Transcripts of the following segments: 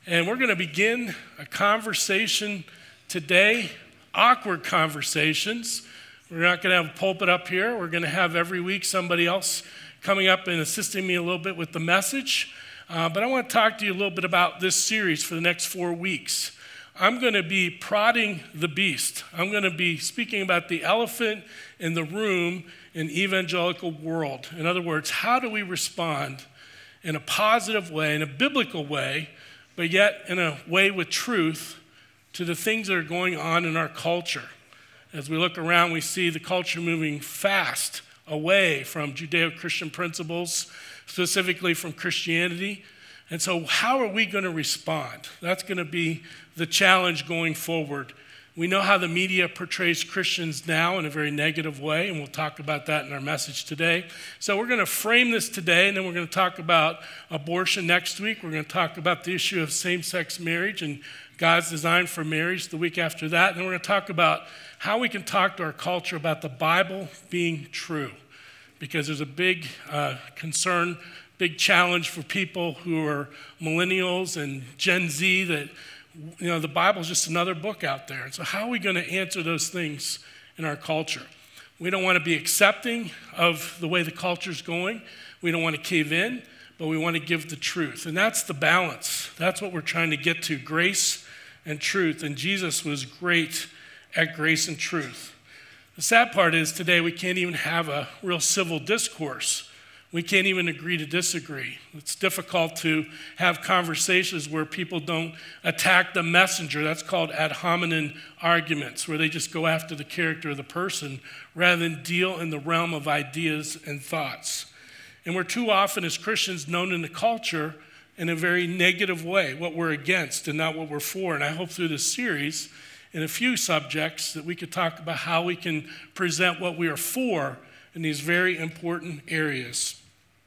And we're going to begin a conversation today, awkward conversations. We're not going to have a pulpit up here. We're going to have every week somebody else coming up and assisting me a little bit with the message. But I want to talk to you a little bit about this series for the next 4 weeks. I'm going to be prodding the beast. I'm going to be speaking about the elephant in the room in the evangelical world. In other words, how do we respond in a positive way, in a biblical way, but yet in a way with truth to the things that are going on in our culture. As we look around, we see the culture moving fast away from Judeo-Christian principles, specifically from Christianity. And so how are we going to respond? That's going to be the challenge going forward. We know how the media portrays Christians now in a very negative way, and we'll talk about that in our message today. So we're going to frame this today, and then we're going to talk about abortion next week. We're going to talk about the issue of same-sex marriage and God's design for marriage the week after that. And then we're going to talk about how we can talk to our culture about the Bible being true, because there's a big concern, big challenge for people who are millennials and Gen Z that the Bible's just another book out there. And so how are we going to answer those things in our culture? We don't want to be accepting of the way the culture's going. We don't want to cave in, but we want to give the truth. And that's the balance. That's what we're trying to get to, grace and truth. And Jesus was great at grace and truth. The sad part is today we can't even have a real civil discourse. We can't even agree to disagree. It's difficult to have conversations where people don't attack the messenger. That's called ad hominem arguments, where they just go after the character of the person rather than deal in the realm of ideas and thoughts. And we're too often as Christians known in the culture in a very negative way, what we're against and not what we're for. And I hope through this series, in a few subjects, that we could talk about how we can present what we are for in these very important areas.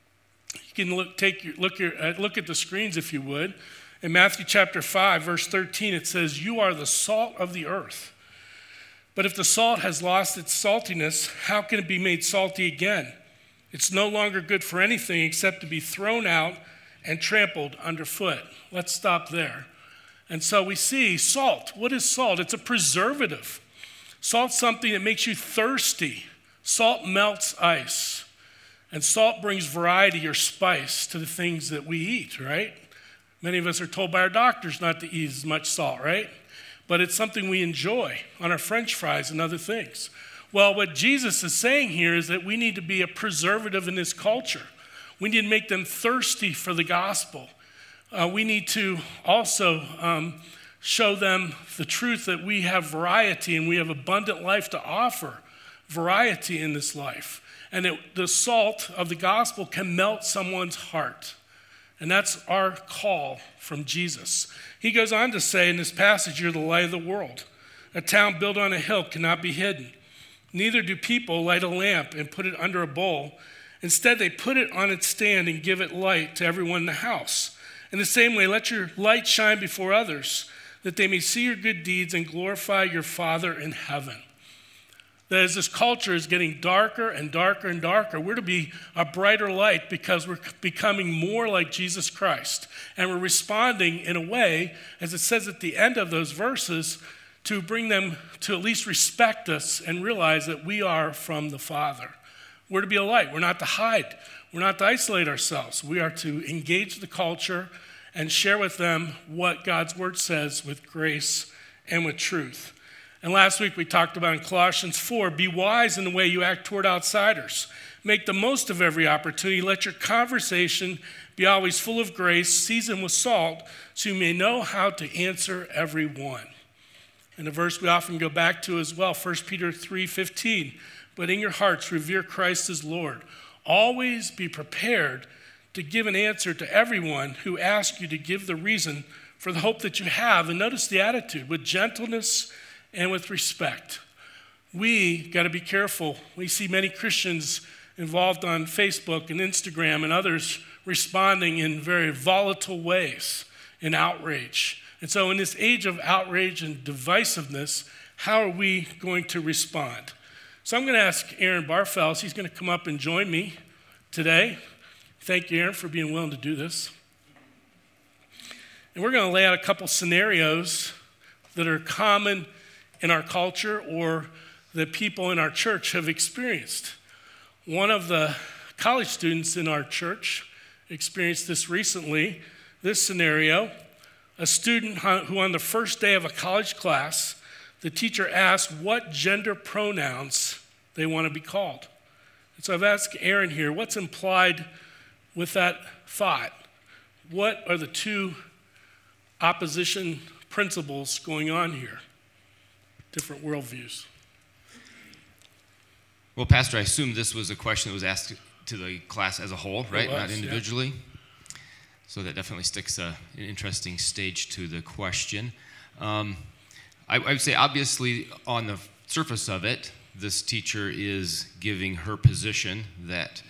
You can look at the screens if you would. In Matthew chapter 5, verse 13, it says, "You are the salt of the earth. But if the salt has lost its saltiness, how can it be made salty again? It's no longer good for anything except to be thrown out and trampled underfoot." Let's stop there. And so we see salt. What is salt? It's a preservative. Salt's something that makes you thirsty. Salt melts ice. And salt brings variety or spice to the things that we eat, right? Many of us are told by our doctors not to eat as much salt, right? But it's something we enjoy on our French fries and other things. Well, what Jesus is saying here is that we need to be a preservative in this culture. We need to make them thirsty for the gospel. We need to also show them the truth that we have variety and we have abundant life to offer, variety in this life. And the salt of the gospel can melt someone's heart. And that's our call from Jesus. He goes on to say in this passage, "You're the light of the world. A town built on a hill cannot be hidden. Neither do people light a lamp and put it under a bowl. Instead, they put it on its stand and give it light to everyone in the house. In the same way, let your light shine before others, that they may see your good deeds and glorify your Father in heaven." That as this culture is getting darker and darker and darker, we're to be a brighter light because we're becoming more like Jesus Christ. And we're responding in a way, as it says at the end of those verses, to bring them to at least respect us and realize that we are from the Father. We're to be a light. We're not to hide. We're not to isolate ourselves. We are to engage the culture and share with them what God's word says with grace and with truth. And last week we talked about in Colossians 4, "Be wise in the way you act toward outsiders. Make the most of every opportunity. Let your conversation be always full of grace, seasoned with salt, so you may know how to answer everyone." And a verse we often go back to as well, 1 Peter 3:15, "But in your hearts revere Christ as Lord. Always be prepared to give an answer to everyone who asks you to give the reason for the hope that you have." And notice the attitude, with gentleness and with respect. We got to be careful. We see many Christians involved on Facebook and Instagram and others responding in very volatile ways in outrage. And so in this age of outrage and divisiveness, how are we going to respond? So I'm going to ask Aaron Barfels. He's going to come up and join me today. Thank you, Aaron, for being willing to do this. And we're going to lay out a couple scenarios that are common in our culture or that people in our church have experienced. One of the college students in our church experienced this recently, this scenario. A student who on the first day of a college class, the teacher asked what gender pronouns they want to be called. And so I've asked Aaron here, what's implied with that thought? What are the two opposition principles going on here? Different worldviews. Well, Pastor, I assume this was a question that was asked to the class as a whole, right? Not individually. Yeah. So that definitely sticks an interesting stage to the question. I would say, obviously, on the surface of it, this teacher is giving her position that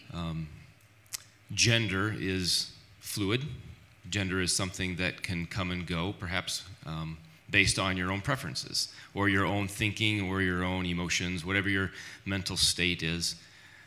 gender is fluid. Gender is something that can come and go, perhaps based on your own preferences or your own thinking or your own emotions, whatever your mental state is.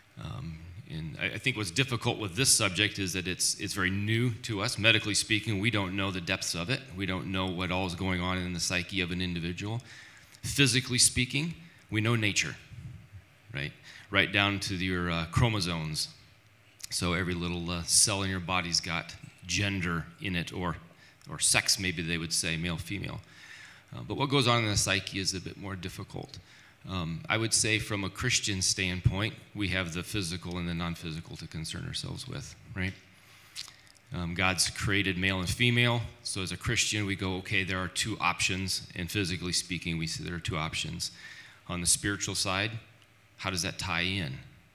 And I think what's difficult with this subject is that it's very new to us. Medically speaking, we don't know the depths of it. We don't know what all is going on in the psyche of an individual. Physically speaking, we know nature, right? Right down to your chromosomes. So every little cell in your body's got gender in it, or sex, maybe they would say, male, female. But what goes on in the psyche is a bit more difficult. I would say from a Christian standpoint, we have the physical and the non-physical to concern ourselves with, right? God's created male and female, so as a Christian, we go, okay, there are two options, and physically speaking, we see there are two options. On the spiritual side, how does that tie in?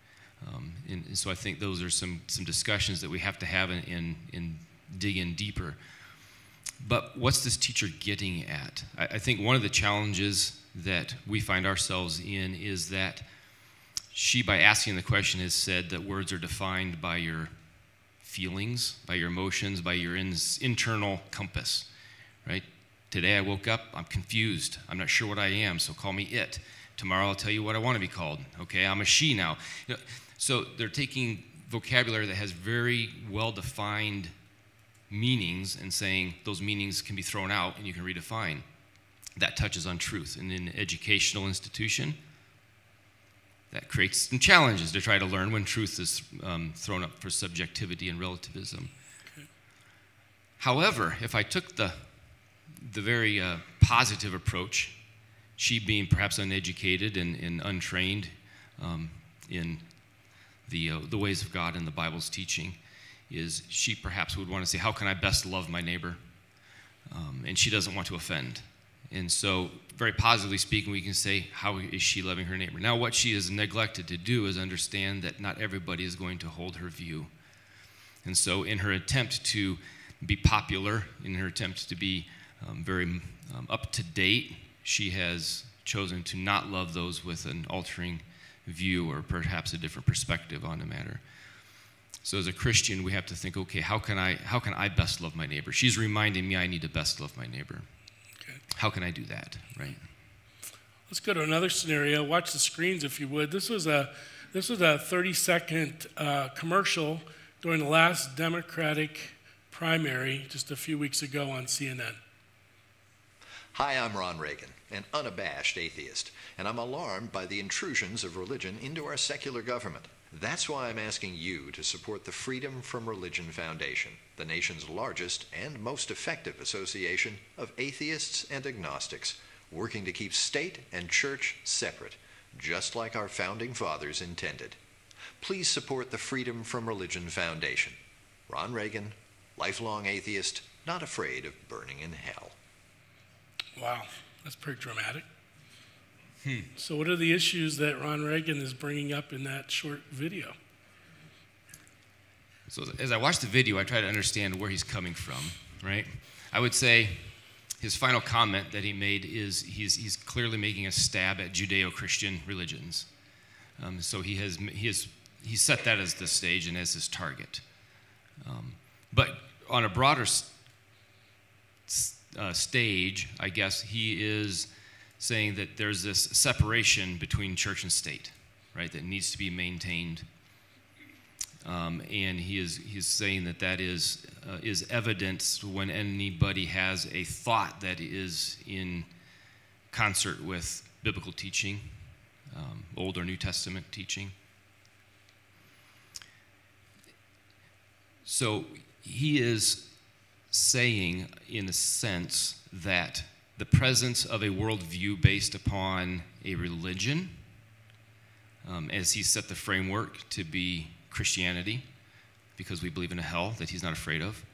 And so I think those are some discussions that we have to have and dig in deeper. But what's this teacher getting at? I think one of the challenges that we find ourselves in is that she, by asking the question, has said that words are defined by your feelings, by your emotions, by your internal compass, right? Today I woke up, I'm confused. I'm not sure what I am, so call me it. Tomorrow I'll tell you what I want to be called. Okay, I'm a she now. So they're taking vocabulary that has very well-defined meanings and saying those meanings can be thrown out and you can redefine. That touches on truth. And in an educational institution, that creates some challenges to try to learn when truth is thrown up for subjectivity and relativism. Okay. However, if I took the very positive approach, she being perhaps uneducated and untrained in the ways of God and the Bible's teaching, is she perhaps would want to say, how can I best love my neighbor? And she doesn't want to offend. And so, very positively speaking, we can say, how is she loving her neighbor? Now, what she has neglected to do is understand that not everybody is going to hold her view. And so, in her attempt to be popular, in her attempt to be very up to date, she has chosen to not love those with an altering view or perhaps a different perspective on the matter. So as a Christian, we have to think, okay, how can I best love my neighbor? She's reminding me I need to best love my neighbor. Okay. How can I do that, right? Let's go to another scenario. Watch the screens if you would. This was a 30-second commercial during the last Democratic primary just a few weeks ago on CNN. Hi, I'm Ron Reagan, an unabashed atheist, and I'm alarmed by the intrusions of religion into our secular government. That's why I'm asking you to support the Freedom from Religion Foundation, the nation's largest and most effective association of atheists and agnostics, working to keep state and church separate, just like our founding fathers intended. Please support the Freedom from Religion Foundation. Ron Reagan, lifelong atheist, not afraid of burning in hell. Wow, that's pretty dramatic. So what are the issues that Ron Reagan is bringing up in that short video? So as I watch the video, I try to understand where he's coming from, right? I would say his final comment that he made is he's clearly making a stab at Judeo-Christian religions. So he set that as the stage and as his target. But on a broader stage, I guess he is saying that there's this separation between church and state, right, that needs to be maintained. And he's saying that is evidence when anybody has a thought that is in concert with biblical teaching, Old or New Testament teaching. So he is saying, in a sense, that the presence of a worldview based upon a religion, as he set the framework to be Christianity, because we believe in a hell that he's not afraid of.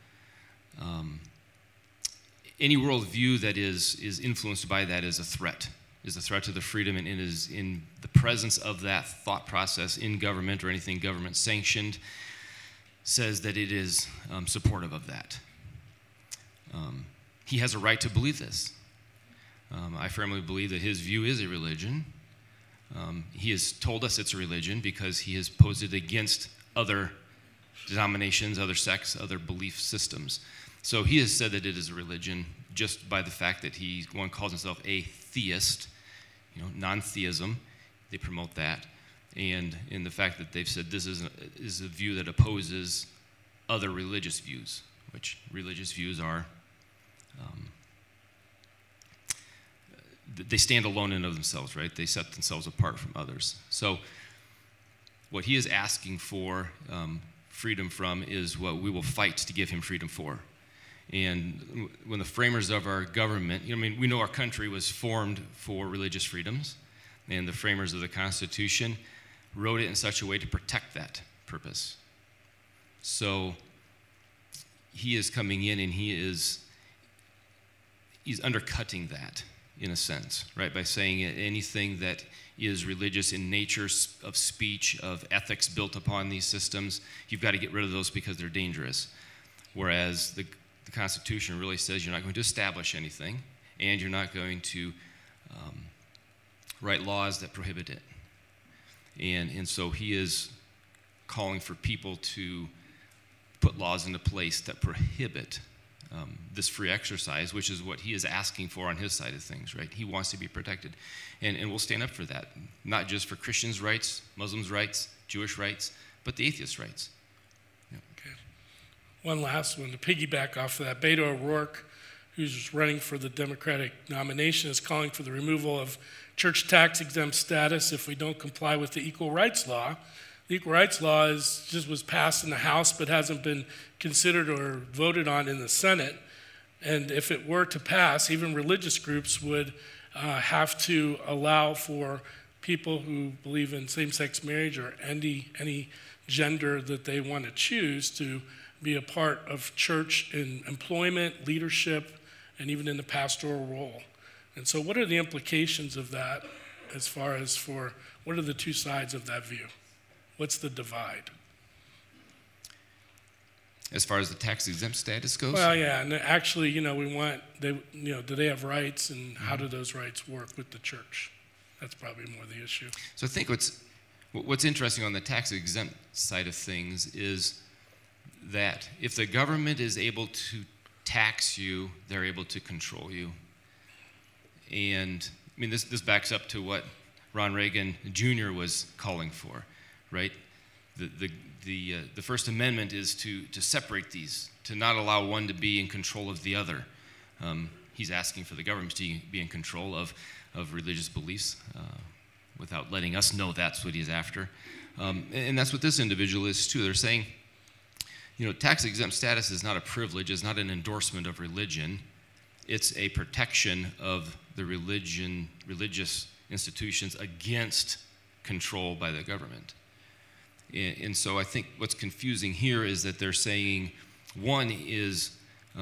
Any worldview that is influenced by that is a threat to the freedom, and it is in the presence of that thought process in government or anything government sanctioned says that it is supportive of that. He has a right to believe this. I firmly believe that his view is a religion. He has told us it's a religion because he has posed it against other denominations, other sects, other belief systems. So he has said that it is a religion just by the fact that one calls himself a theist, non-theism. They promote that. And in the fact that they've said this is a view that opposes other religious views, which religious views are, they stand alone in of themselves, right? They set themselves apart from others. So what he is asking for freedom from is what we will fight to give him freedom for. And when the framers of our government, we know our country was formed for religious freedoms, and the framers of the Constitution wrote it in such a way to protect that purpose. So he is coming in and he's undercutting that in a sense, right? By saying anything that is religious in nature, of speech, of ethics built upon these systems, you've got to get rid of those because they're dangerous. Whereas the Constitution really says you're not going to establish anything, and you're not going to write laws that prohibit it. And so he is calling for people to put laws into place that prohibit this free exercise, which is what he is asking for on his side of things, right? He wants to be protected. And we'll stand up for that, not just for Christians' rights, Muslims' rights, Jewish rights, but the atheists' rights. Yeah. Okay. One last one to piggyback off of that. Beto O'Rourke, who's running for the Democratic nomination, is calling for the removal of church tax exempt status if we don't comply with the Equal Rights Law. The Equal Rights Law was passed in the House but hasn't been considered or voted on in the Senate. And if it were to pass, even religious groups would have to allow for people who believe in same-sex marriage or any gender that they want to choose to be a part of church in employment, leadership, and even in the pastoral role. And so what are the implications of that as far as what are the two sides of that view? What's the divide? As far as the tax-exempt status goes? Well, yeah, and actually, do they have rights, and how do those rights work with the church? That's probably more the issue. So I think what's interesting on the tax-exempt side of things is that if the government is able to tax you, they're able to control you. And this backs up to what Ron Reagan Jr. was calling for, right? The First Amendment is to separate these, to not allow one to be in control of the other. He's asking for the government to be in control of religious beliefs without letting us know that's what he's after. And that's what this individual is too. They're saying, tax-exempt status is not a privilege, it's not an endorsement of religion. It's a protection of the religious institutions against control by the government. And so I think what's confusing here is that they're saying one is,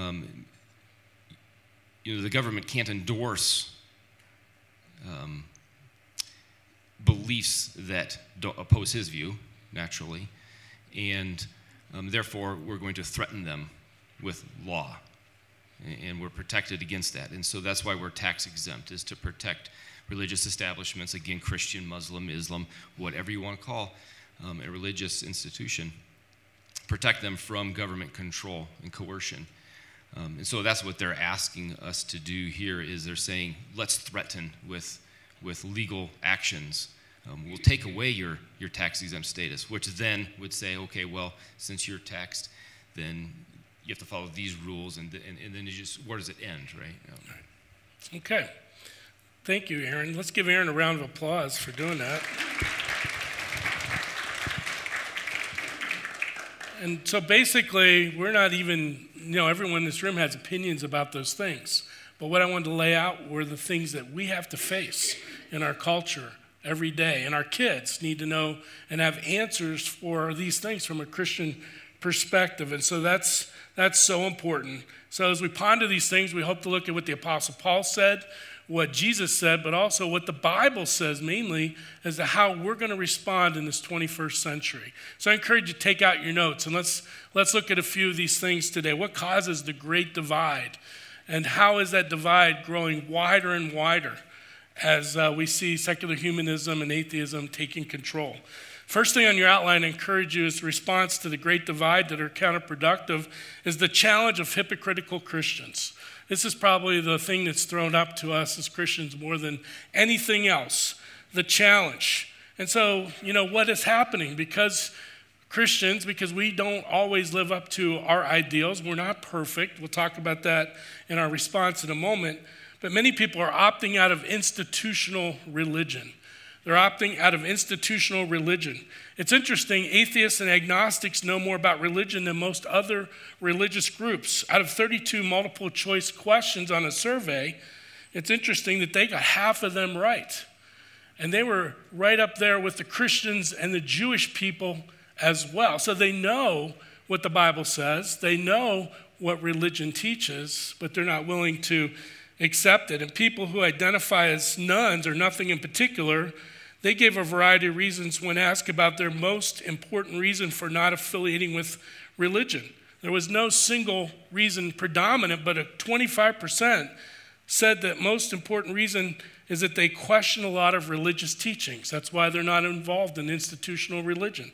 the government can't endorse beliefs that don't oppose his view, naturally, and therefore we're going to threaten them with law, and we're protected against that. And so that's why we're tax exempt, is to protect religious establishments, again, Christian, Muslim, Islam, whatever you want to call a religious institution, protect them from government control and coercion. And so that's what they're asking us to do here, is they're saying, let's threaten with legal actions will take away your tax-exempt status, which then would say, okay, well, since you're taxed, then you have to follow these rules, and then you just, where does it end, right? Okay. Thank you, Aaron. Let's give Aaron a round of applause for doing that. And so basically, we're not even, everyone in this room has opinions about those things. But what I wanted to lay out were the things that we have to face in our culture every day. And our kids need to know and have answers for these things from a Christian perspective. And so that's so important. So as we ponder these things, we hope to look at what the Apostle Paul said, what Jesus said, but also what the Bible says mainly as to how we're going to respond in this 21st century. So I encourage you to take out your notes and let's look at a few of these things today. What causes the great divide? And how is that divide growing wider and wider as we see secular humanism and atheism taking control? First thing on your outline I encourage you is the response to the great divide that are counterproductive is the challenge of hypocritical Christians. This is probably the thing that's thrown up to us as Christians more than anything else, the challenge. And so, what is happening? Because we don't always live up to our ideals. We're not perfect. We'll talk about that in our response in a moment. But many people are opting out of institutional religion. They're opting out of institutional religion. It's interesting, atheists and agnostics know more about religion than most other religious groups. Out of 32 multiple choice questions on a survey, it's interesting that they got half of them right. And they were right up there with the Christians and the Jewish people as well. So they know what the Bible says. They know what religion teaches, but they're not willing to accept it. And people who identify as nones or nothing in particular, they gave a variety of reasons when asked about their most important reason for not affiliating with religion. There was no single reason predominant, but 25% said that most important reason is that they question a lot of religious teachings. That's why they're not involved in institutional religion.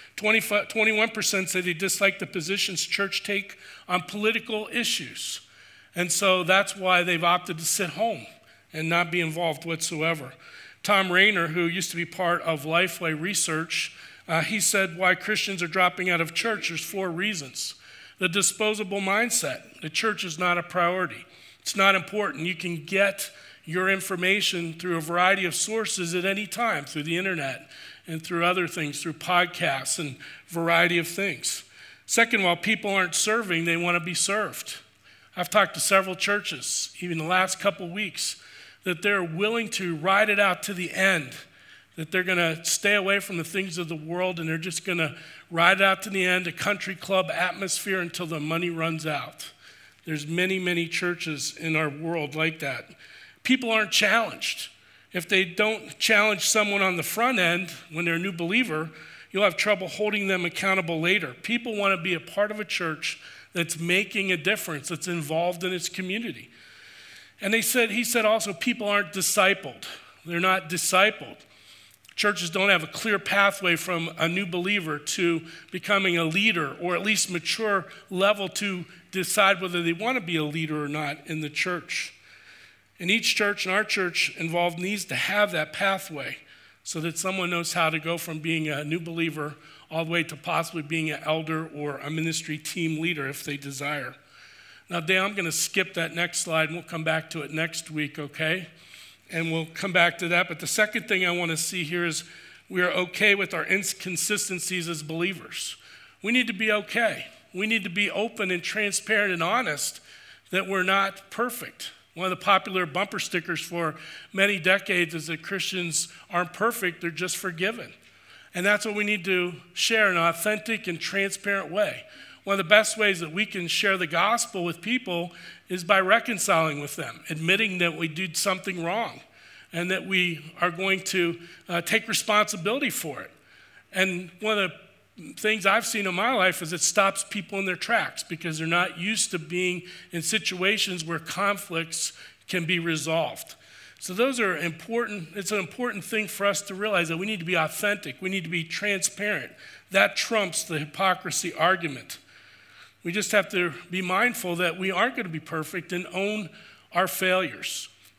21% say they dislike the positions church take on political issues. And so that's why they've opted to sit home and not be involved whatsoever. Tom Rainer, who used to be part of Lifeway Research, he said why Christians are dropping out of church. There's 4 reasons. The disposable mindset. The church is not a priority. It's not important. You can get your information through a variety of sources at any time, through the internet and through other things, through podcasts and variety of things. Second, while people aren't serving, they want to be served. I've talked to several churches, even the last couple weeks, that they're willing to ride it out to the end, that they're going to stay away from the things of the world and they're just going to ride it out to the end, a country club atmosphere until the money runs out. There's many, many churches in our world like that. People aren't challenged. If they don't challenge someone on the front end when they're a new believer, you'll have trouble holding them accountable later. People want to be a part of a church that's making a difference, that's involved in its community. And he said also, people aren't discipled. They're not discipled. Churches don't have a clear pathway from a new believer to becoming a leader, or at least mature level to decide whether they want to be a leader or not in the church. And each church, and our church involved, needs to have that pathway so that someone knows how to go from being a new believer all the way to possibly being an elder or a ministry team leader if they desire. Now, Dan, I'm going to skip that next slide, and we'll come back to it next week, okay? And we'll come back to that. But the second thing I want to see here is we are okay with our inconsistencies as believers. We need to be okay. We need to be open and transparent and honest that we're not perfect. One of the popular bumper stickers for many decades is that Christians aren't perfect, they're just forgiven. And that's what we need to share in an authentic and transparent way. One of the best ways that we can share the gospel with people is by reconciling with them, admitting that we did something wrong and that we are going to take responsibility for it. And one of the things I've seen in my life is it stops people in their tracks because they're not used to being in situations where conflicts can be resolved. So those are important. It's an important thing for us to realize that we need to be authentic. We need to be transparent. That trumps the hypocrisy argument. We just have to be mindful that we aren't going to be perfect and own our failures.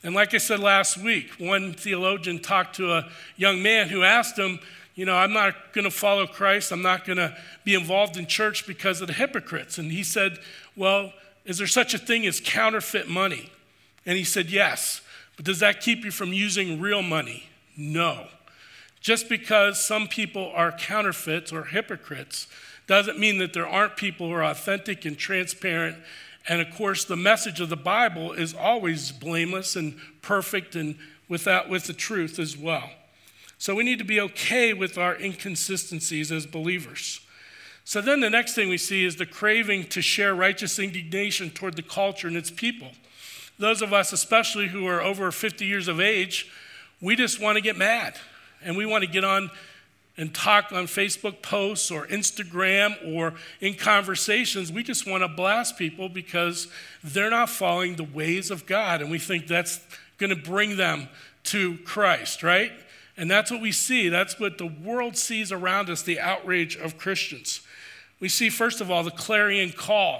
And like I said last week, one theologian talked to a young man who asked him, I'm not going to follow Christ. I'm not going to be involved in church because of the hypocrites. And he said, well, is there such a thing as counterfeit money? And he said, yes. But does that keep you from using real money? No. Just because some people are counterfeits or hypocrites doesn't mean that there aren't people who are authentic and transparent. And of course, the message of the Bible is always blameless and perfect and with the truth as well. So we need to be okay with our inconsistencies as believers. So then the next thing we see is the craving to share righteous indignation toward the culture and its people. Those of us, especially who are over 50 years of age, we just want to get mad. And we want to get on and talk on Facebook posts or Instagram or in conversations. We just want to blast people because they're not following the ways of God. And we think that's going to bring them to Christ, right? And that's what we see. That's what the world sees around us, the outrage of Christians. We see, first of all, the clarion call.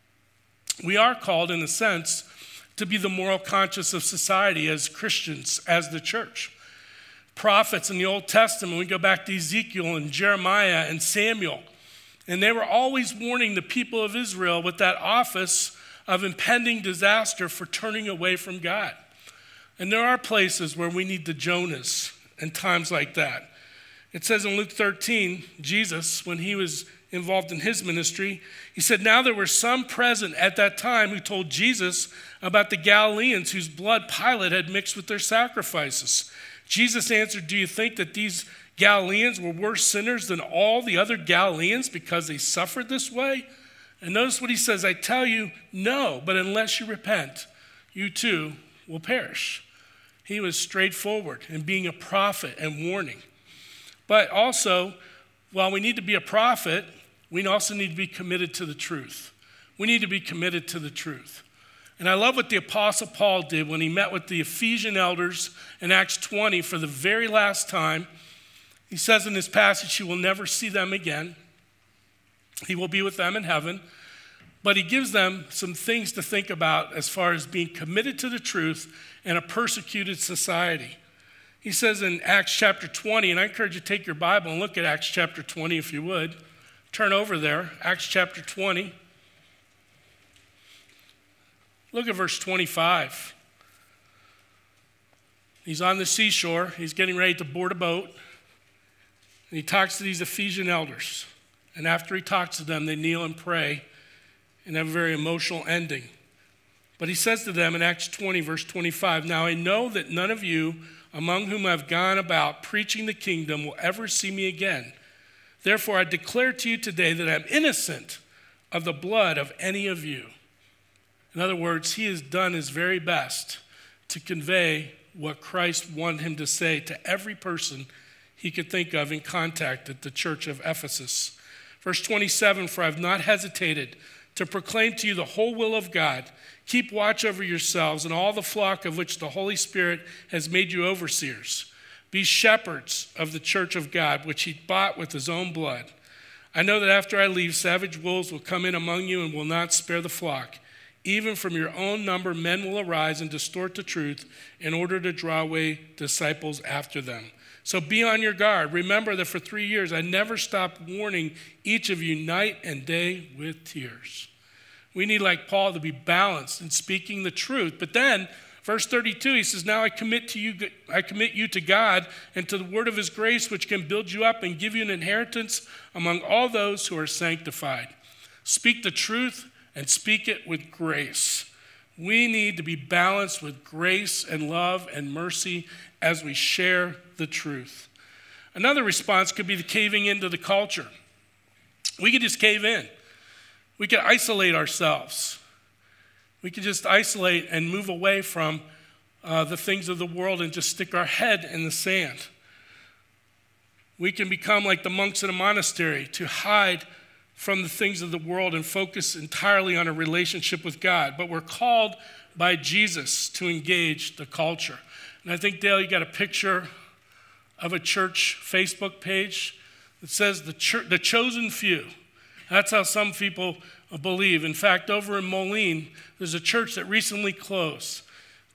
We are called, in a sense, to be the moral conscience of society as Christians, as the church. Prophets in the Old Testament, we go back to Ezekiel and Jeremiah and Samuel, and they were always warning the people of Israel with that office of impending disaster for turning away from God. And there are places where we need the Jonahs in times like that. It says in Luke 13, Jesus, when he was involved in his ministry, he said, now there were some present at that time who told Jesus about the Galileans whose blood Pilate had mixed with their sacrifices. Jesus answered, do you think that these Galileans were worse sinners than all the other Galileans because they suffered this way? And notice what he says, I tell you, no, but unless you repent, you too will perish. He was straightforward in being a prophet and warning. But also, while we need to be a prophet, we also need to be committed to the truth. We need to be committed to the truth. And I love what the Apostle Paul did when he met with the Ephesian elders in Acts 20 for the very last time. He says in this passage, he will never see them again. He will be with them in heaven. But he gives them some things to think about as far as being committed to the truth in a persecuted society. He says in Acts chapter 20, and I encourage you to take your Bible and look at Acts chapter 20 if you would. Turn over there, Acts chapter 20. Look at verse 25. He's on the seashore. He's getting ready to board a boat. And he talks to these Ephesian elders. And after he talks to them, they kneel and pray and have a very emotional ending. But he says to them in Acts 20, verse 25, now I know that none of you among whom I've gone about preaching the kingdom will ever see me again. Therefore, I declare to you today that I'm innocent of the blood of any of you. In other words, he has done his very best to convey what Christ wanted him to say to every person he could think of in contact at the church of Ephesus. Verse 27, for I've not hesitated to proclaim to you the whole will of God. Keep watch over yourselves and all the flock of which the Holy Spirit has made you overseers. Be shepherds of the church of God, which he bought with his own blood. I know that after I leave, savage wolves will come in among you and will not spare the flock. Even from your own number, men will arise and distort the truth in order to draw away disciples after them. So be on your guard. Remember that for 3 years I never stopped warning each of you night and day with tears. We need, like Paul, to be balanced in speaking the truth. But then, verse 32, he says, now I commit you to God and to the word of his grace, which can build you up and give you an inheritance among all those who are sanctified. Speak the truth and speak it with grace. We need to be balanced with grace and love and mercy as we share the truth. Another response could be the caving into the culture. We could just cave in. We could isolate ourselves. We could just isolate and move away from the things of the world and just stick our head in the sand. We can become like the monks in a monastery to hide from the things of the world and focus entirely on a relationship with God. But we're called by Jesus to engage the culture. And I think, Dale, you got a picture of a church Facebook page that says the chosen few. That's how some people believe. In fact, over in Moline, there's a church that recently closed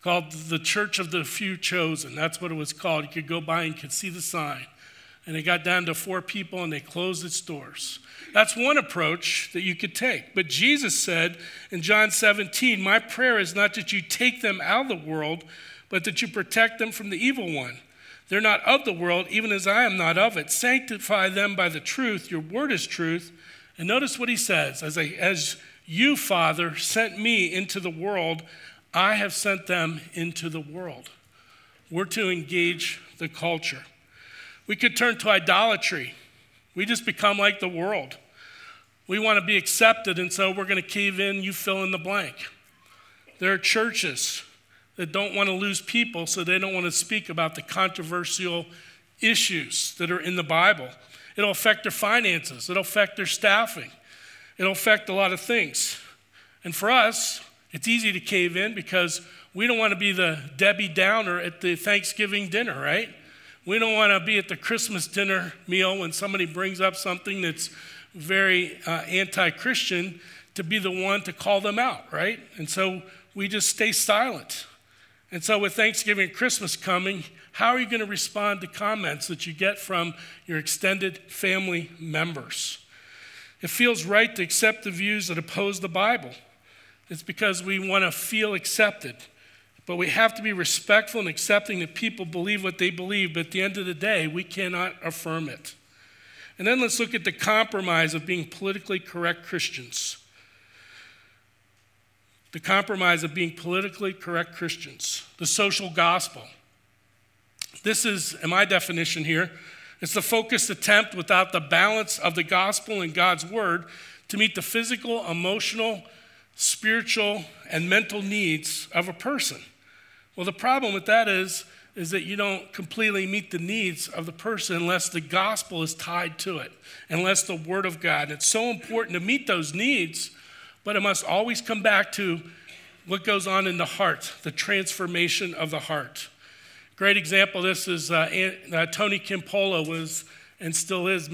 called the Church of the Few Chosen. That's what it was called. You could go by and could see the sign. And it got down to 4 people and they closed its doors. That's one approach that you could take. But Jesus said in John 17, my prayer is not that you take them out of the world, but that you protect them from the evil one. They're not of the world, even as I am not of it. Sanctify them by the truth. Your word is truth. And notice what he says, as you, Father, sent me into the world, I have sent them into the world. We're to engage the culture. We could turn to idolatry. We just become like the world. We want to be accepted, and so we're going to cave in, you fill in the blank. There are churches that don't want to lose people, so they don't want to speak about the controversial issues that are in the Bible. It'll affect their finances. It'll affect their staffing. It'll affect a lot of things. And for us, it's easy to cave in because we don't want to be the Debbie Downer at the Thanksgiving dinner, right? We don't want to be at the Christmas dinner meal when somebody brings up something that's very anti-Christian to be the one to call them out, right? And so we just stay silent. And so with Thanksgiving and Christmas coming, how are you going to respond to comments that you get from your extended family members? It feels right to accept the views that oppose the Bible. It's because we want to feel accepted. But we have to be respectful and accepting that people believe what they believe, but at the end of the day, we cannot affirm it. And then let's look at the compromise of being politically correct Christians. The compromise of being politically correct Christians. The social gospel. This is, in my definition here, it's the focused attempt without the balance of the gospel and God's word to meet the physical, emotional, spiritual, and mental needs of a person. Well, the problem with that is that you don't completely meet the needs of the person unless the gospel is tied to it, unless the word of God. And it's so important to meet those needs, but it must always come back to what goes on in the heart, the transformation of the heart. Great example of this is Tony Campolo was, and still is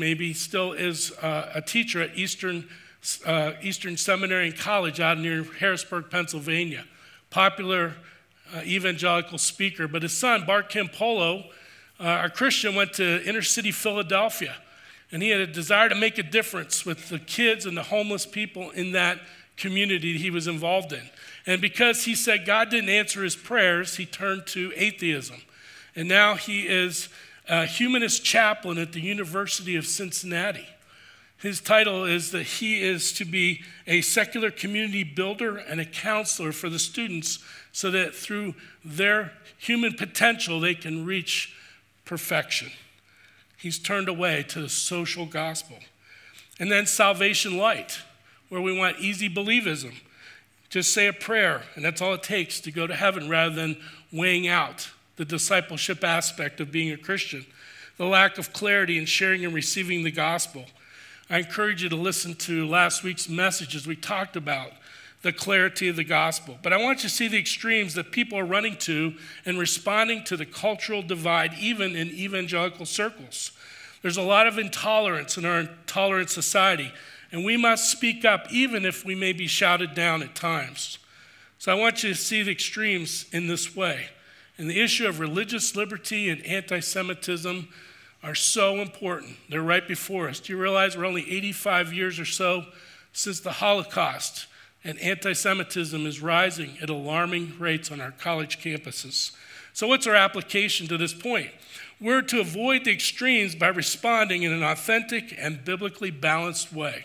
a teacher at Eastern Seminary and College out near Harrisburg, Pennsylvania. Popular evangelical speaker. But his son, Bart Campolo, a Christian, went to inner city Philadelphia. And he had a desire to make a difference with the kids and the homeless people in that community he was involved in. And because he said God didn't answer his prayers, he turned to atheism. And now he is a humanist chaplain at the University of Cincinnati. His title is that he is to be a secular community builder and a counselor for the students so that through their human potential, they can reach perfection. He's turned away to the social gospel. And then Salvation Light, where we want easy believism. Just say a prayer, and that's all it takes to go to heaven rather than weighing out the discipleship aspect of being a Christian, the lack of clarity in sharing and receiving the gospel. I encourage you to listen to last week's message as we talked about the clarity of the gospel. But I want you to see the extremes that people are running to and responding to the cultural divide, even in evangelical circles. There's a lot of intolerance in our intolerant society, and we must speak up even if we may be shouted down at times. So I want you to see the extremes in this way. And the issue of religious liberty and anti-Semitism are so important. They're right before us. Do you realize we're only 85 years or so since the Holocaust, and anti-Semitism is rising at alarming rates on our college campuses? So what's our application to this point? We're to avoid the extremes by responding in an authentic and biblically balanced way.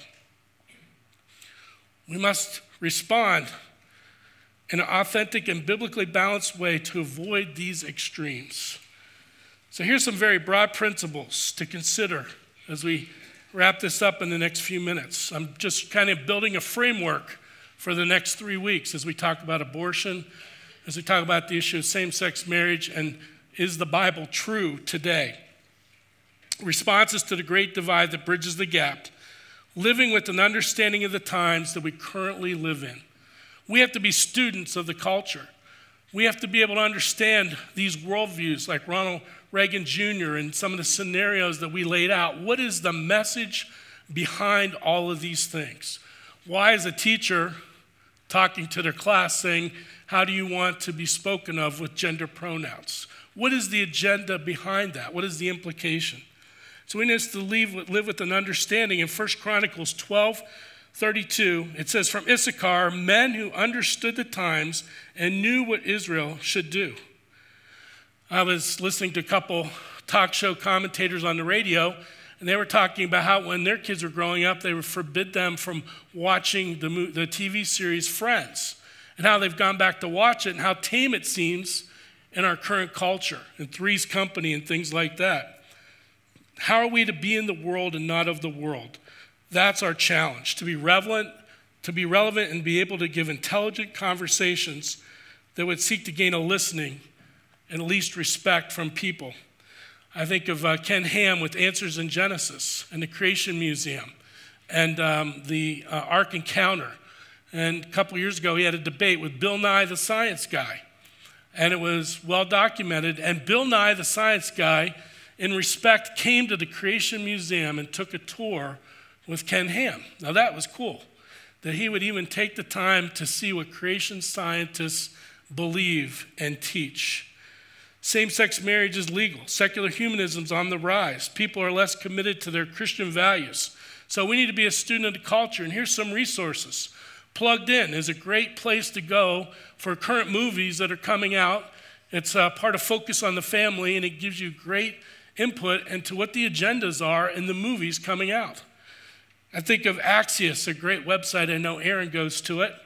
We must respond in an authentic and biblically balanced way to avoid these extremes. So here's some very broad principles to consider as we wrap this up in the next few minutes. I'm just kind of building a framework for the next 3 weeks as we talk about abortion, as we talk about the issue of same-sex marriage, and is the Bible true today? Responses to the great divide that bridges the gap, living with an understanding of the times that we currently live in. We have to be students of the culture. We have to be able to understand these worldviews like Ronald Reagan Jr. and some of the scenarios that we laid out. What is the message behind all of these things? Why, as a teacher, talking to their class saying, how do you want to be spoken of with gender pronouns? What is the agenda behind that? What is the implication? So we need to live with an understanding. In 1 Chronicles 12:32, it says, from Issachar, men who understood the times and knew what Israel should do. I was listening to a couple talk show commentators on the radio, and they were talking about how when their kids were growing up, they would forbid them from watching the TV series Friends, and how they've gone back to watch it and how tame it seems in our current culture, and Three's Company and things like that. How are we to be in the world and not of the world? That's our challenge, to be relevant and be able to give intelligent conversations that would seek to gain a listening and at least respect from people. I think of Ken Ham with Answers in Genesis and the Creation Museum and the Ark Encounter. And a couple years ago, he had a debate with Bill Nye, the science guy. And it was well documented. And Bill Nye, the science guy, in respect, came to the Creation Museum and took a tour with Ken Ham. Now that was cool, that he would even take the time to see what creation scientists believe and teach. Same-sex marriage is legal. Secular humanism is on the rise. People are less committed to their Christian values. So we need to be a student of the culture. And here's some resources. Plugged In is a great place to go for current movies that are coming out. It's part of Focus on the Family, and it gives you great input into what the agendas are in the movies coming out. I think of Axios, a great website. I know Aaron goes to it.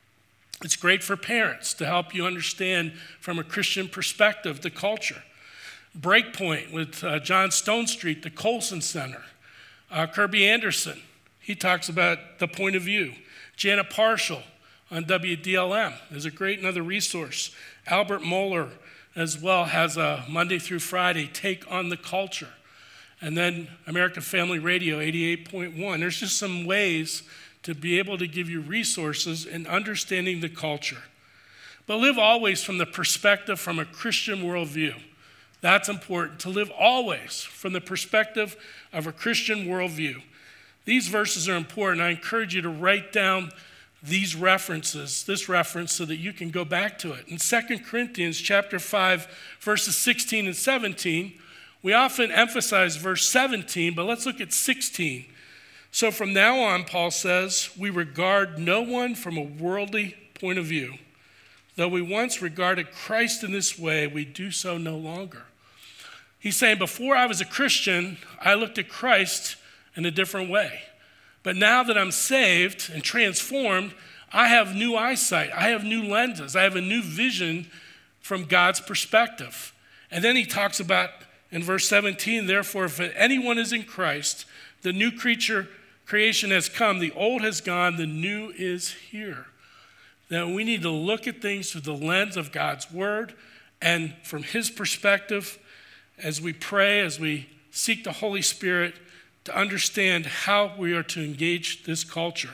It's great for parents to help you understand from a Christian perspective the culture. Breakpoint with John Stonestreet, the Colson Center. Kirby Anderson, he talks about the point of view. Janet Parshall on WDLM is a great another resource. Albert Mohler as well has a Monday through Friday take on the culture. And then American Family Radio 88.1. There's just some ways to be able to give you resources in understanding the culture. But live always from the perspective from a Christian worldview. That's important, to live always from the perspective of a Christian worldview. These verses are important. I encourage you to write down these references, this reference, so that you can go back to it. In 2 Corinthians chapter 5, verses 16 and 17, we often emphasize verse 17, but let's look at 16. So from now on, Paul says, we regard no one from a worldly point of view. Though we once regarded Christ in this way, we do so no longer. He's saying, before I was a Christian, I looked at Christ in a different way. But now that I'm saved and transformed, I have new eyesight. I have new lenses. I have a new vision from God's perspective. And then he talks about, in verse 17, therefore, if anyone is in Christ, the new creation has come, the old has gone, the new is here. Now we need to look at things through the lens of God's word and from his perspective as we pray, as we seek the Holy Spirit to understand how we are to engage this culture.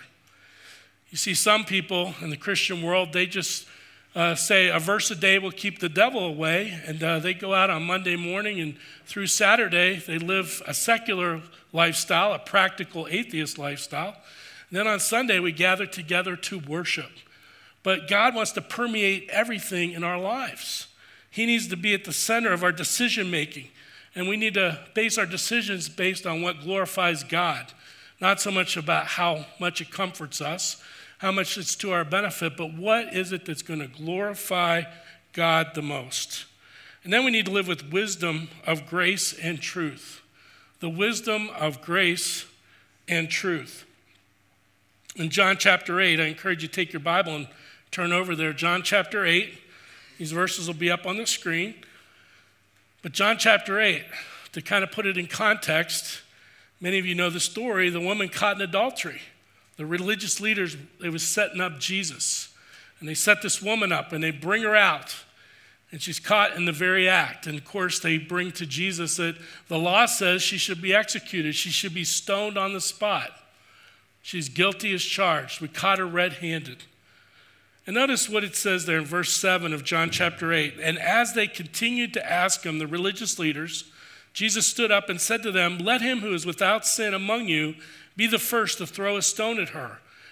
You see, some people in the Christian world, they just say a verse a day will keep the devil away, and they go out on Monday morning and through Saturday they live a secular lifestyle, a practical atheist lifestyle. And then on Sunday we gather together to worship. But God wants to permeate everything in our lives. He needs to be at the center of our decision making, and we need to base our decisions based on what glorifies God, not so much about how much it comforts us, how much it's to our benefit, but what is it that's going to glorify God the most. And then we need to live with wisdom of grace and truth. The wisdom of grace and truth. In John chapter 8, I encourage you to take your Bible and turn over there. John chapter 8. These verses will be up on the screen. But John chapter 8, to kind of put it in context, many of you know the story, the woman caught in adultery. The religious leaders, they were setting up Jesus. And they set this woman up and they bring her out. And she's caught in the very act. And of course, they bring to Jesus that the law says she should be executed. She should be stoned on the spot. She's guilty as charged. We caught her red-handed. And notice what it says there in verse 7 of John chapter 8. And as they continued to ask him, the religious leaders, Jesus stood up and said to them, let him who is without sin among you be the first to throw a stone at her.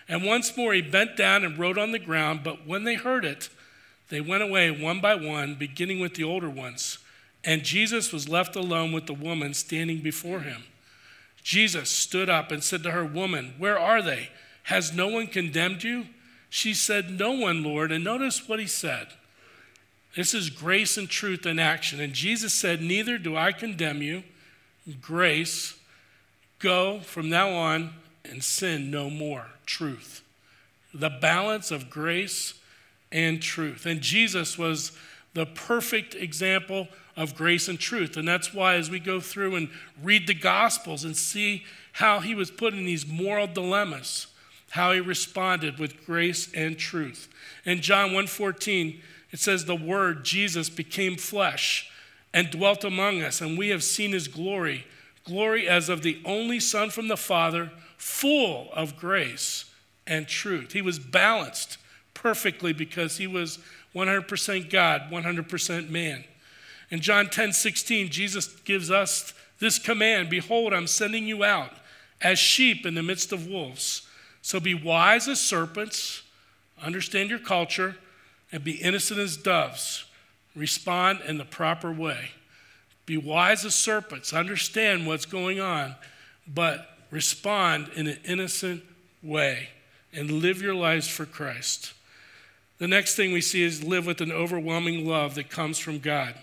And once more he bent down and wrote on the ground, but when they heard it, they went away one by one, beginning with the older ones. And Jesus was left alone with the woman standing before him. Jesus stood up and said to her, "Woman, where are they? Has no one condemned you?" She said, "No one, Lord." And notice what he said. This is grace and truth in action. And Jesus said, "Neither do I condemn you. Grace, go from now on and sin no more." Truth. The balance of grace and truth. And Jesus was the perfect example of grace and truth. And that's why as we go through and read the Gospels and see how he was put in these moral dilemmas, how he responded with grace and truth. In John 1:14, it says, "The Word, Jesus, became flesh and dwelt among us, and we have seen his glory, glory as of the only Son from the Father, full of grace and truth." He was balanced perfectly because he was 100% God, 100% man. In John 10:16, Jesus gives us this command, "Behold, I'm sending you out as sheep in the midst of wolves. So be wise as serpents," understand your culture, "and be innocent as doves." Respond in the proper way. Be wise as serpents, understand what's going on, but respond in an innocent way and live your lives for Christ. The next thing we see is live with an overwhelming love that comes from God.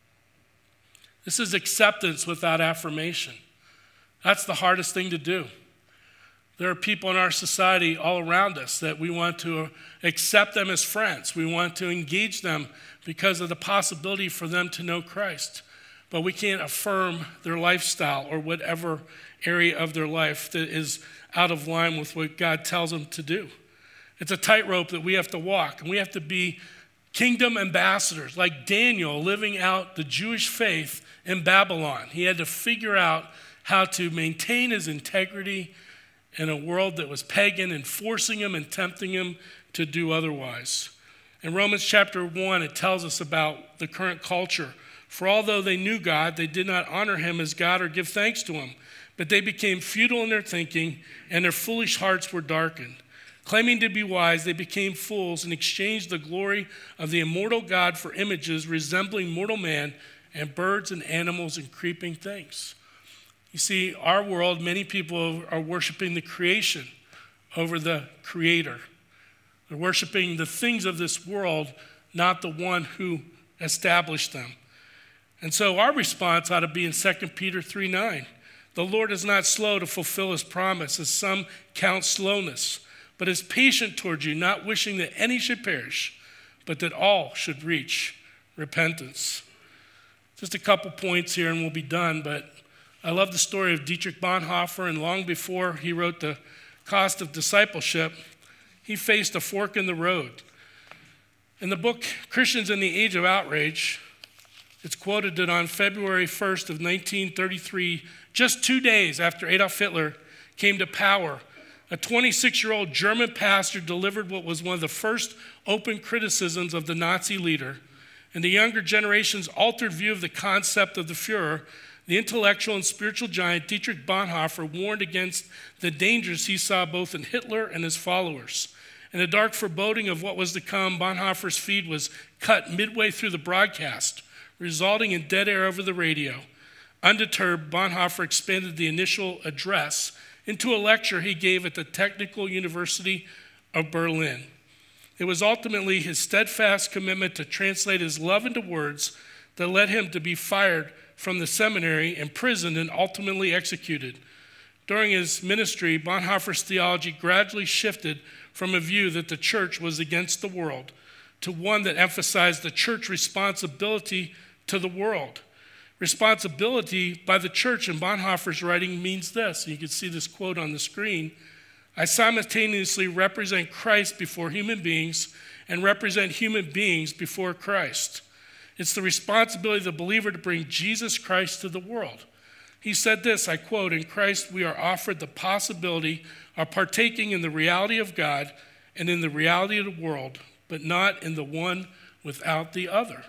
This is acceptance without affirmation. That's the hardest thing to do. There are people in our society all around us that we want to accept them as friends. We want to engage them because of the possibility for them to know Christ. But we can't affirm their lifestyle or whatever area of their life that is out of line with what God tells them to do. It's a tightrope that we have to walk, and we have to be kingdom ambassadors, like Daniel living out the Jewish faith in Babylon. He had to figure out how to maintain his integrity in a world that was pagan and forcing him and tempting him to do otherwise. In Romans chapter 1, it tells us about the current culture. "For although they knew God, they did not honor him as God or give thanks to him, but they became futile in their thinking, and their foolish hearts were darkened. Claiming to be wise, they became fools and exchanged the glory of the immortal God for images resembling mortal man and birds and animals and creeping things." You see, our world, many people are worshiping the creation over the Creator. They're worshiping the things of this world, not the one who established them. And so our response ought to be in 2 Peter 3:9. "The Lord is not slow to fulfill his promise, as some count slowness, but is patient toward you, not wishing that any should perish, but that all should reach repentance." Just a couple points here and we'll be done, but I love the story of Dietrich Bonhoeffer, and long before he wrote The Cost of Discipleship, he faced a fork in the road. In the book Christians in the Age of Outrage, it's quoted that on February 1st of 1933, just 2 days after Adolf Hitler came to power, a 26-year-old German pastor delivered what was one of the first open criticisms of the Nazi leader. In the younger generation's altered view of the concept of the Fuhrer, the intellectual and spiritual giant Dietrich Bonhoeffer warned against the dangers he saw both in Hitler and his followers. In the dark foreboding of what was to come, Bonhoeffer's feed was cut midway through the broadcast, resulting in dead air over the radio. Undeterred, Bonhoeffer expanded the initial address into a lecture he gave at the Technical University of Berlin. It was ultimately his steadfast commitment to translate his love into words that led him to be fired from the seminary, imprisoned, and ultimately executed. During his ministry, Bonhoeffer's theology gradually shifted from a view that the church was against the world to one that emphasized the church responsibility to the world. Responsibility by the church in Bonhoeffer's writing means this. You can see this quote on the screen. "I simultaneously represent Christ before human beings and represent human beings before Christ. It's the responsibility of the believer to bring Jesus Christ to the world." He said this, I quote, "In Christ we are offered the possibility of partaking in the reality of God and in the reality of the world, but not in the one without the other."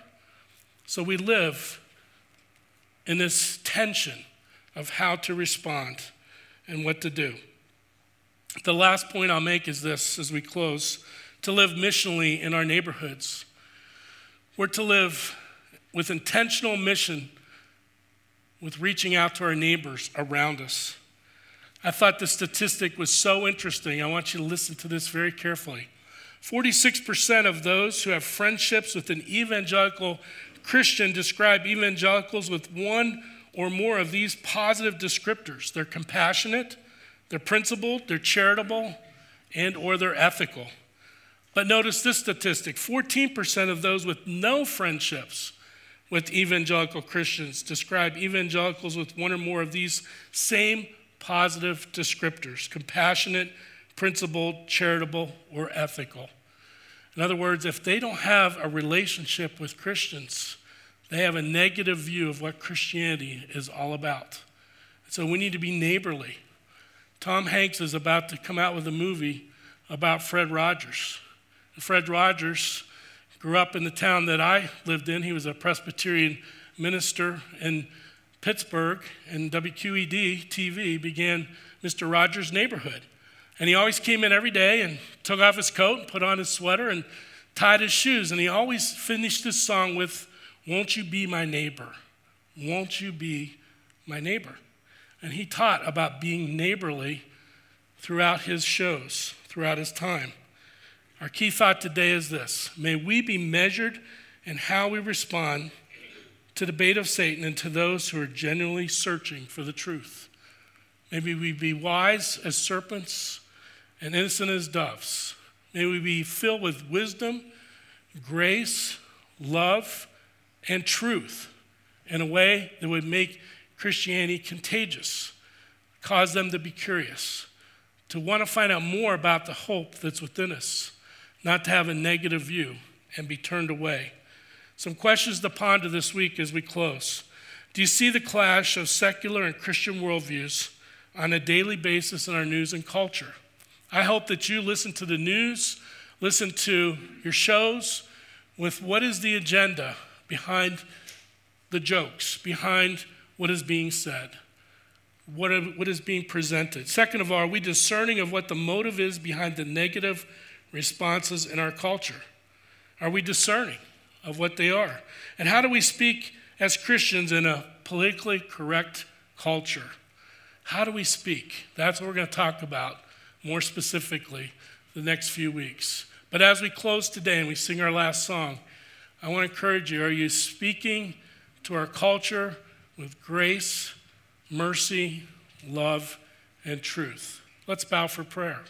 So we live in this tension of how to respond and what to do. The last point I'll make is this as we close: to live missionally in our neighborhoods. We're to live with intentional mission, with reaching out to our neighbors around us. I thought the statistic was so interesting. I want you to listen to this very carefully. 46% of those who have friendships with an evangelical Christian describe evangelicals with one or more of these positive descriptors. They're compassionate, they're principled, they're charitable, and or they're ethical. But notice this statistic: 14% of those with no friendships with evangelical Christians describe evangelicals with one or more of these same positive descriptors: compassionate, principled, charitable, or ethical. In other words, if they don't have a relationship with Christians, they have a negative view of what Christianity is all about. So we need to be neighborly. Tom Hanks is about to come out with a movie about Fred Rogers. Fred Rogers grew up in the town that I lived in. He was a Presbyterian minister in Pittsburgh, and WQED TV began Mr. Rogers' Neighborhood. And he always came in every day and took off his coat and put on his sweater and tied his shoes. And he always finished his song with, "Won't you be my neighbor? Won't you be my neighbor?" And he taught about being neighborly throughout his shows, throughout his time. Our key thought today is this: may we be measured in how we respond to the bait of Satan and to those who are genuinely searching for the truth. May we be wise as serpents and innocent as doves. May we be filled with wisdom, grace, love, and truth in a way that would make Christianity contagious, cause them to be curious, to want to find out more about the hope that's within us, not to have a negative view and be turned away. Some questions to ponder this week as we close. Do you see the clash of secular and Christian worldviews on a daily basis in our news and culture? I hope that you listen to the news, listen to your shows with what is the agenda behind the jokes, behind what is being said, what is being presented. Second of all, are we discerning of what the motive is behind the negative responses in our culture? Are we discerning of what they are? And how do we speak as Christians in a politically correct culture? How do we speak? That's what we're going to talk about more specifically the next few weeks. But as we close today and we sing our last song, I want to encourage you: are you speaking to our culture with grace, mercy, love, and truth? Let's bow for prayer.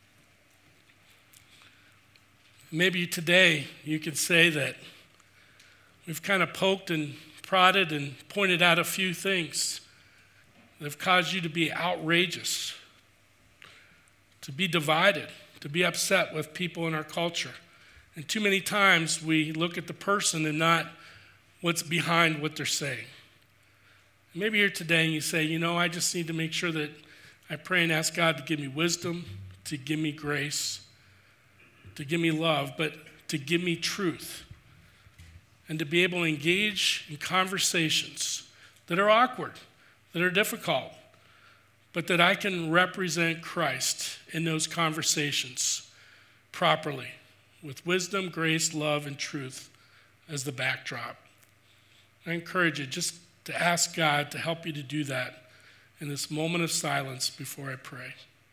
Maybe today you can say that we've kind of poked and prodded and pointed out a few things that have caused you to be outrageous, to be divided, to be upset with people in our culture. And too many times we look at the person and not what's behind what they're saying. Maybe you're today and you say, I just need to make sure that I pray and ask God to give me wisdom, to give me grace, to give me love, but to give me truth, and to be able to engage in conversations that are awkward, that are difficult, but that I can represent Christ in those conversations properly, with wisdom, grace, love, and truth as the backdrop. I encourage you just to ask God to help you to do that in this moment of silence before I pray.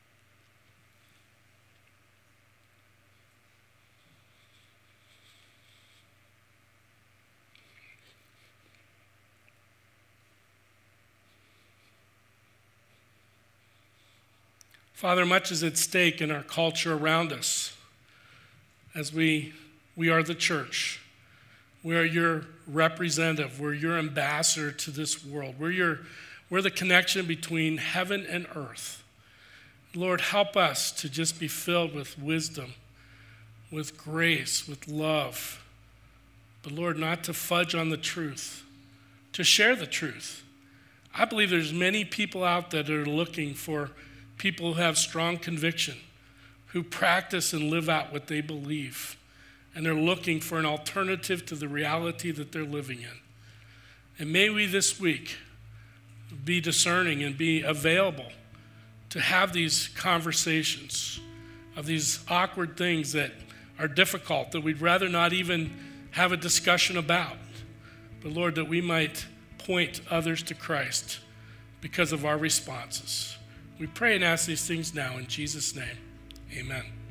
Father, much is at stake in our culture around us as we are the church. We are your representative. We're your ambassador to this world. We're the connection between heaven and earth. Lord, help us to just be filled with wisdom, with grace, with love. But Lord, not to fudge on the truth, to share the truth. I believe there's many people out there that are looking for people who have strong conviction, who practice and live out what they believe. And they're looking for an alternative to the reality that they're living in. And may we this week be discerning and be available to have these conversations of these awkward things that are difficult, that we'd rather not even have a discussion about. But Lord, that we might point others to Christ because of our responses. We pray and ask these things now in Jesus' name. Amen.